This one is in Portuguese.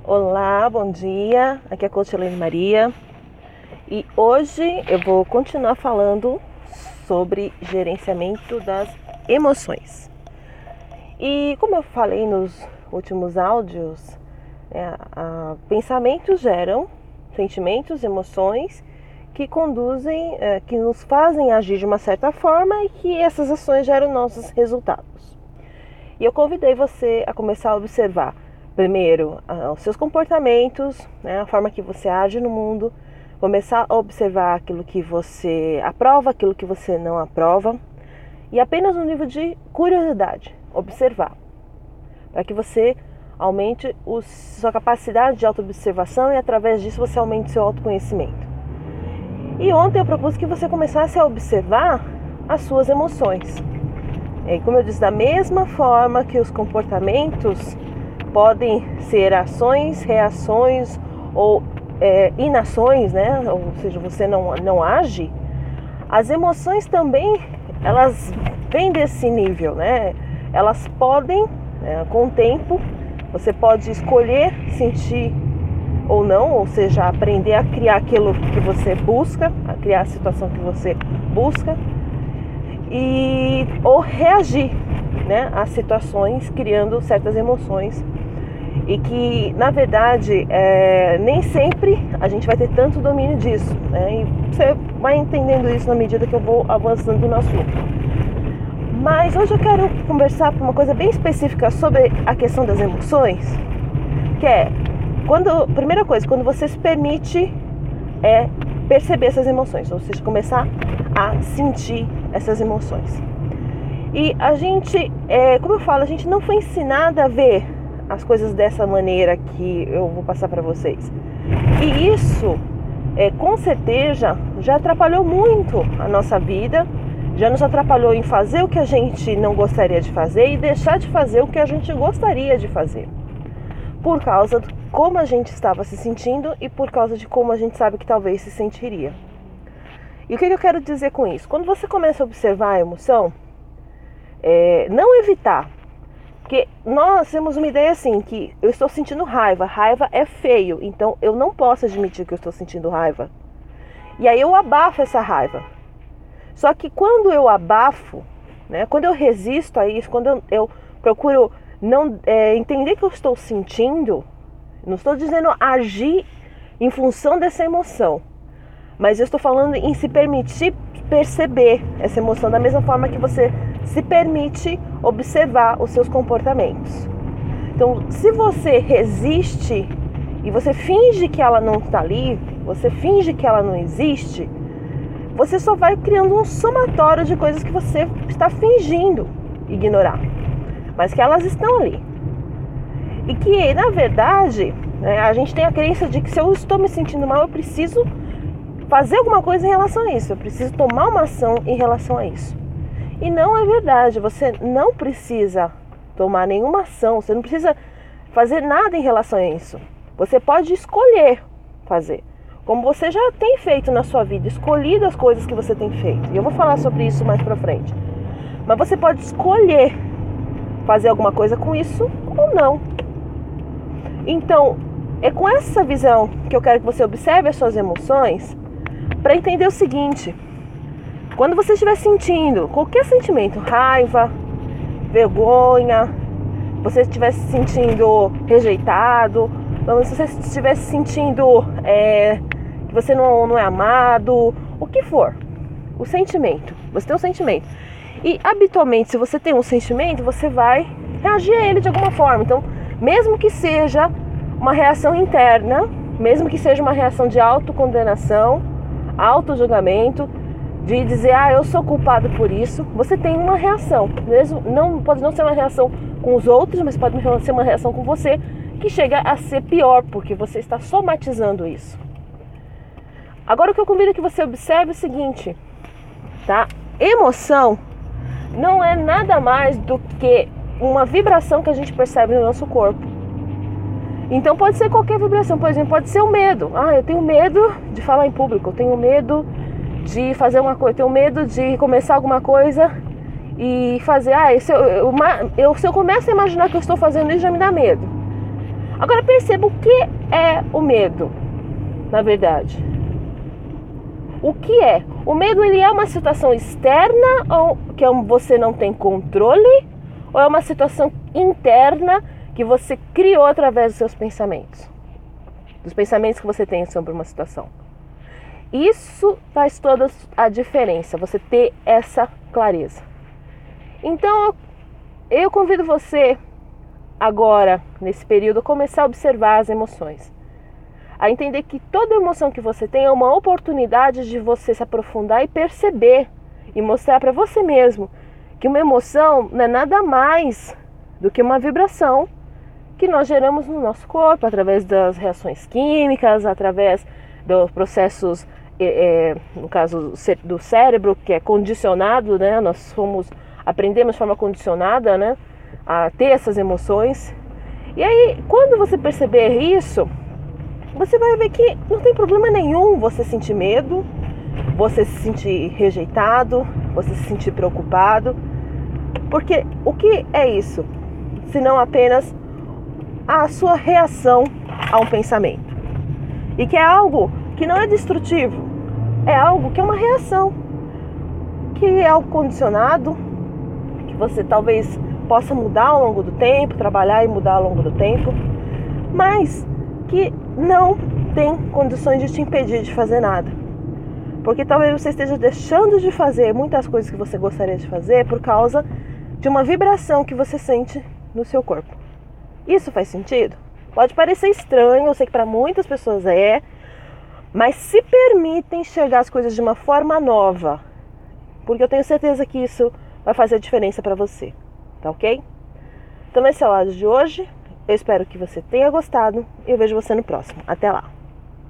Olá, bom dia, aqui é a Coach Helene Maria e hoje eu vou continuar falando sobre gerenciamento das emoções. E como eu falei nos últimos áudios, pensamentos geram sentimentos, emoções que conduzem, que nos fazem agir de uma certa forma e que essas ações geram nossos resultados. E eu convidei você a começar a observar primeiro os seus comportamentos, a forma que você age no mundo, começar a observar aquilo que você aprova, aquilo que você não aprova, e apenas no nível de curiosidade, observar, para que você aumente sua capacidade de autoobservação e através disso você aumente seu autoconhecimento. E ontem eu propus que você começasse a observar as suas emoções. E como eu disse, da mesma forma que os comportamentos podem ser ações, reações ou inações, ou seja, você não age, as emoções também, elas vêm desse nível, Elas podem, com o tempo, você pode escolher sentir ou não, ou seja, aprender a criar aquilo que você busca, a criar a situação que você busca, ou reagir às situações, criando certas emoções. E que, na verdade, nem sempre a gente vai ter tanto domínio disso, E você vai entendendo isso na medida que eu vou avançando no assunto. Mas hoje eu quero conversar por uma coisa bem específica sobre a questão das emoções, que é, primeira coisa, quando você se permite perceber essas emoções, ou seja, começar a sentir essas emoções. E a gente, como eu falo, a gente não foi ensinada a ver as coisas dessa maneira que eu vou passar para vocês. E isso, com certeza, já atrapalhou muito a nossa vida, já nos atrapalhou em fazer o que a gente não gostaria de fazer e deixar de fazer o que a gente gostaria de fazer. Por causa de como a gente estava se sentindo e por causa de como a gente sabe que talvez se sentiria. E o que eu quero dizer com isso? Quando você começa a observar a emoção, não evitar. Porque nós temos uma ideia assim, que eu estou sentindo raiva. Raiva é feio, então eu não posso admitir que eu estou sentindo raiva. E aí eu abafo essa raiva. Só que quando eu abafo, quando eu resisto a isso, quando eu procuro não entender que eu estou sentindo, não estou dizendo agir em função dessa emoção, mas eu estou falando em se permitir perceber essa emoção da mesma forma que você se permite observar os seus comportamentos. Então, se você resiste e você finge que ela não está ali, você finge que ela não existe, você só vai criando um somatório de coisas que você está fingindo ignorar, mas que elas estão ali. E que, na verdade, a gente tem a crença de que se eu estou me sentindo mal, eu preciso fazer alguma coisa em relação a isso, eu preciso tomar uma ação em relação a isso. E não é verdade, você não precisa tomar nenhuma ação, você não precisa fazer nada em relação a isso. Você pode escolher fazer, como você já tem feito na sua vida, escolhido as coisas que você tem feito. E eu vou falar sobre isso mais pra frente. Mas você pode escolher fazer alguma coisa com isso ou não. Então, é com essa visão que eu quero que você observe as suas emoções para entender o seguinte: quando você estiver sentindo qualquer sentimento, raiva, vergonha, você estiver se sentindo rejeitado, se você estiver se sentindo que você não é amado, o que for, o sentimento, você tem um sentimento. E habitualmente, se você tem um sentimento, você vai reagir a ele de alguma forma. Então, mesmo que seja uma reação interna, mesmo que seja uma reação de autocondenação, autojulgamento, de dizer, eu sou culpado por isso, você tem uma reação. Mesmo, pode não ser uma reação com os outros, mas pode ser uma reação com você, que chega a ser pior, porque você está somatizando isso. Agora o que eu convido é que você observe é o seguinte, tá? Emoção não é nada mais do que uma vibração que a gente percebe no nosso corpo. Então pode ser qualquer vibração, por exemplo, pode ser o medo. Eu tenho medo de falar em público, eu tenho medo de fazer uma coisa, eu tenho medo de começar alguma coisa e fazer, se eu começo a imaginar que eu estou fazendo isso, já me dá medo. Agora perceba o que é o medo, na verdade. O que é? O medo, ele é uma situação externa ou que você não tem controle, ou é uma situação interna que você criou através dos seus pensamentos? Dos pensamentos que você tem sobre uma situação. Isso faz toda a diferença, você ter essa clareza. Então, eu convido você agora, nesse período, a começar a observar as emoções. A entender que toda emoção que você tem é uma oportunidade de você se aprofundar e perceber e mostrar para você mesmo que uma emoção não é nada mais do que uma vibração que nós geramos no nosso corpo através das reações químicas, através dos processos, no caso do cérebro, que é condicionado, né? Nós aprendemos de forma condicionada, né, a ter essas emoções. E aí, quando você perceber isso, você vai ver que não tem problema nenhum você sentir medo, você se sentir rejeitado, você se sentir preocupado. Porque o que é isso? Senão apenas a sua reação a um pensamento. E que é algo que não é destrutivo, é algo que é uma reação, que é algo condicionado, que você talvez possa mudar ao longo do tempo, trabalhar e mudar ao longo do tempo, mas que não tem condições de te impedir de fazer nada. Porque talvez você esteja deixando de fazer muitas coisas que você gostaria de fazer por causa de uma vibração que você sente no seu corpo. Isso faz sentido? Pode parecer estranho, eu sei que para muitas pessoas mas se permitem enxergar as coisas de uma forma nova, porque eu tenho certeza que isso vai fazer a diferença para você, tá ok? Então esse é o áudio de hoje, eu espero que você tenha gostado e eu vejo você no próximo. Até lá!